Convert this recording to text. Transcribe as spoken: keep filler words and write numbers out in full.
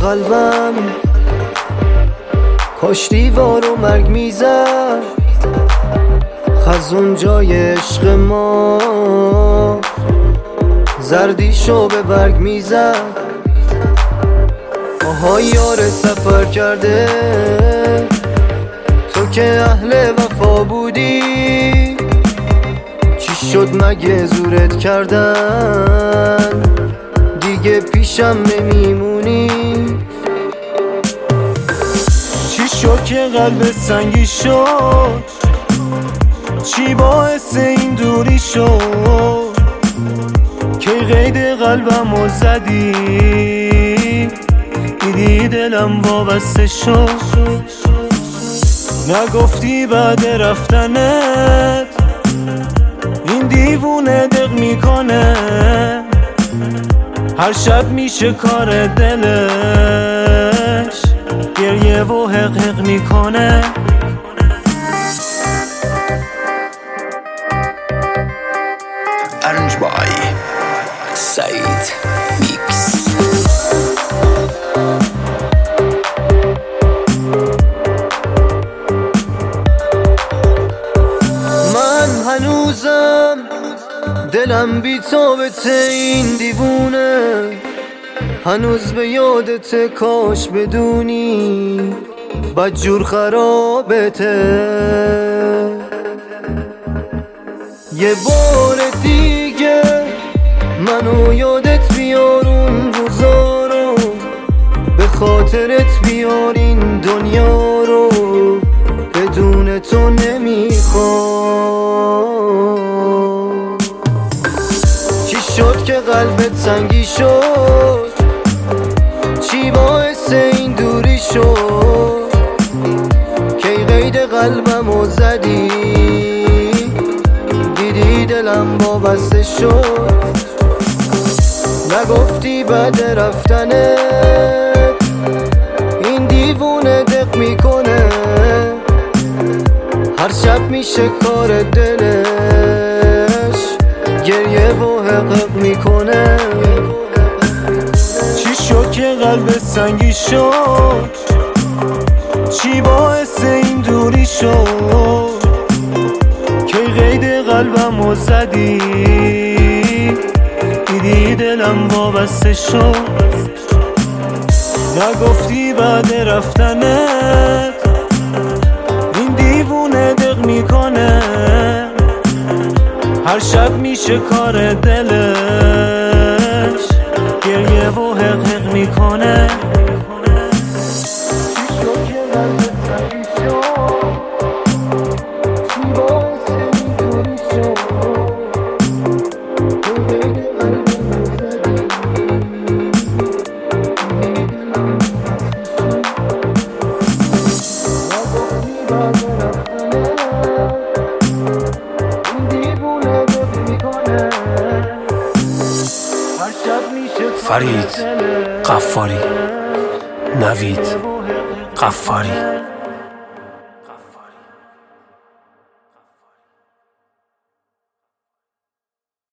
قلبم کاش دیوار و مرگ میزد خزون جای عشق ما زردیشو به برگ میزد. آها یار سفر کرده تو که اهل وفا بودی چی شد مگه زورت کردن دیگه پیشم نمیمونی؟ چی شد که قلبت سنگی شد چی باعث این دوری شد که قید قلبمو زدی دیدی دلم وابسته شد. نگفتی بعد رفتنت این دیوونه دق میکنه هر شب میشه کار دلش گریه و حق حق میکنه. Arranged by Said Mix. من هنوزم دلم بی تابته این دیوونه هنوز به یادت کاش بدونی بدجور خرابته. یه بار دیگه منو یادت بیار اون روزا رو به خاطرت بیار این دنیا رو بدون تو نمیخوام. چی شد که قلبت سنگی شد چی باعث این دوری شد که قید قلبمو زدی دیدی دلم وابسته شد. نگفتی بعد رفتنت این دیوونه دق میکنه هر شب میشه کار دلش گریه و حقق میکنه. چی شد که قلب سنگی شد چی باعث این دوری شد که قید قلبمو زدی دیدی دلم وابسته شد. نگفتی بعد رفتنت این دیوونه دق میکنه هر شب میشه کار دلش گریه و حق حق میکنه. فرید قفاری، نوید قفاری.